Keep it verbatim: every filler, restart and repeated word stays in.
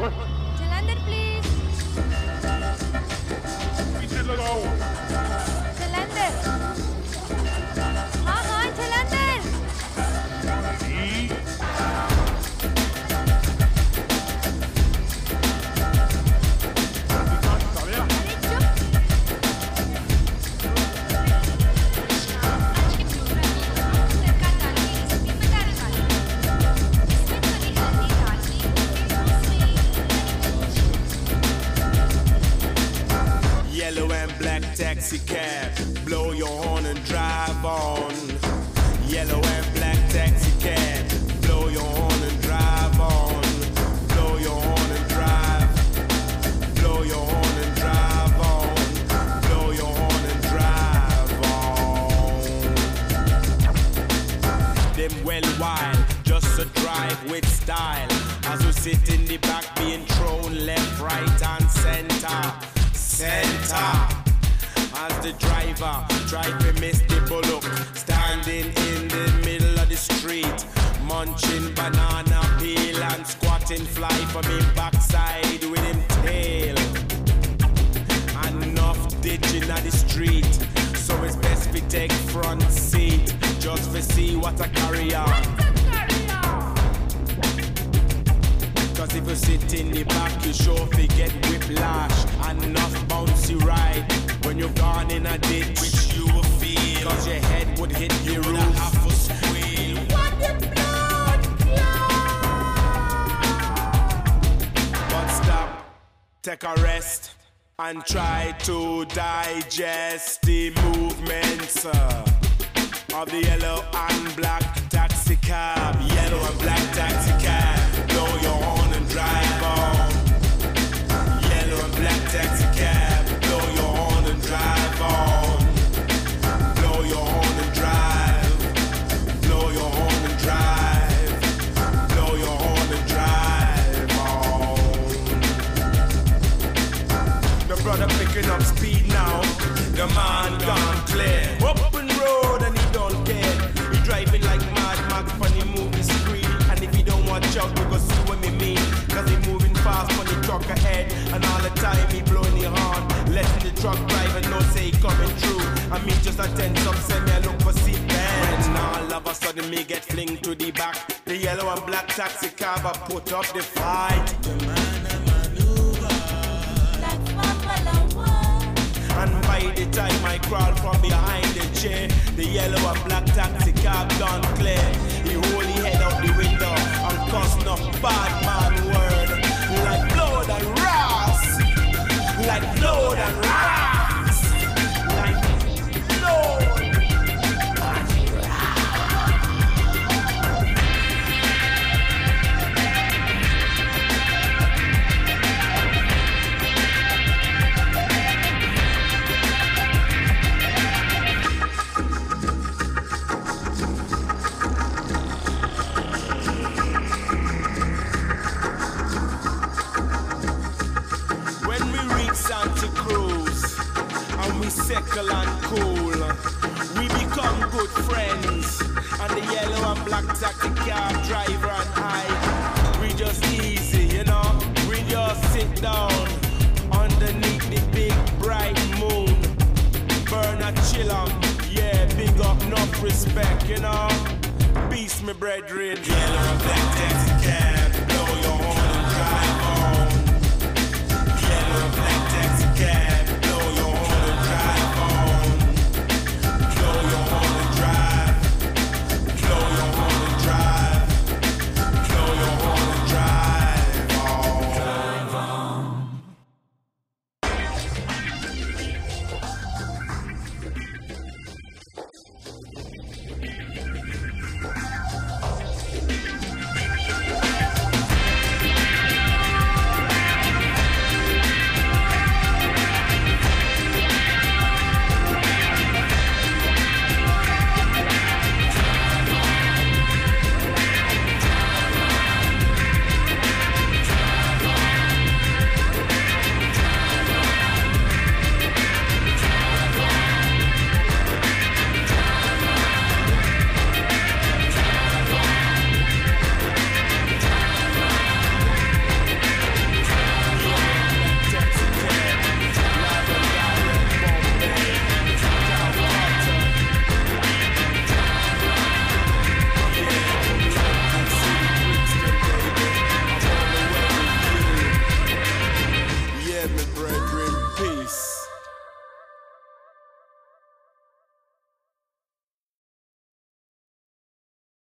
Jalandhar, please. पीछे लगाओ. Jalandhar. हाँ हाँ Jalandhar. Yellow and black taxi cab, blow your horn and drive on. Yellow and black taxi cab, blow your horn and drive on. Blow your horn and drive. Blow your horn and drive on. Blow your horn and drive on. Them well wild, just a drive with style. As we sit in the back being thrown left, right and center. Center. As the driver tried to miss the bullock, standing in the middle of the street, munching banana peel and squatting fly from him backside with him tail. Enough ditching at the street, so it's best we take front seat, just to see what I carry on. Cause if you sit in the back, you sure fi get whiplash. Enough bouncy ride when you're gone in a ditch, which you will feel. Cause your head would hit the roof. Half a squeal. What the blood But stop, take a rest, and try to digest the movements uh, of the yellow and black taxi cab. Yellow and black taxi cab, blow your horn and drive on. Yellow and black taxi cab, blow your horn and drive on. Blow your horn and drive. Blow your horn and drive. Blow your horn and drive on. The brother picking up speed now. The man gone clear. Open road and he don't care. He driving like Mad Max on the movie screen. And if he don't watch out, we go see what me mean. Cause he moving fast on the truck ahead. And all the time he blowing the horn, letting the truck drive and no say he coming through. And me just attend some send me I look for seat belt. And all of a sudden me get fling to the back. The yellow and black taxi cab I put up the fight. The man a maneuver like Formula One. And by the time I crawl from behind the chair, the yellow and black taxi cab done clear. He hold his head out the window and cuss no bad man word. Like blood and ras. Like blood and ras. Like blood. Santa Cruz, and we settle and cool. We become good friends, and the yellow and black taxi cab driver and I, we just easy, you know. We just sit down underneath the big bright moon, burn a chillum, yeah, big up, enough respect, you know. Peace, my brethren. Yellow and black taxi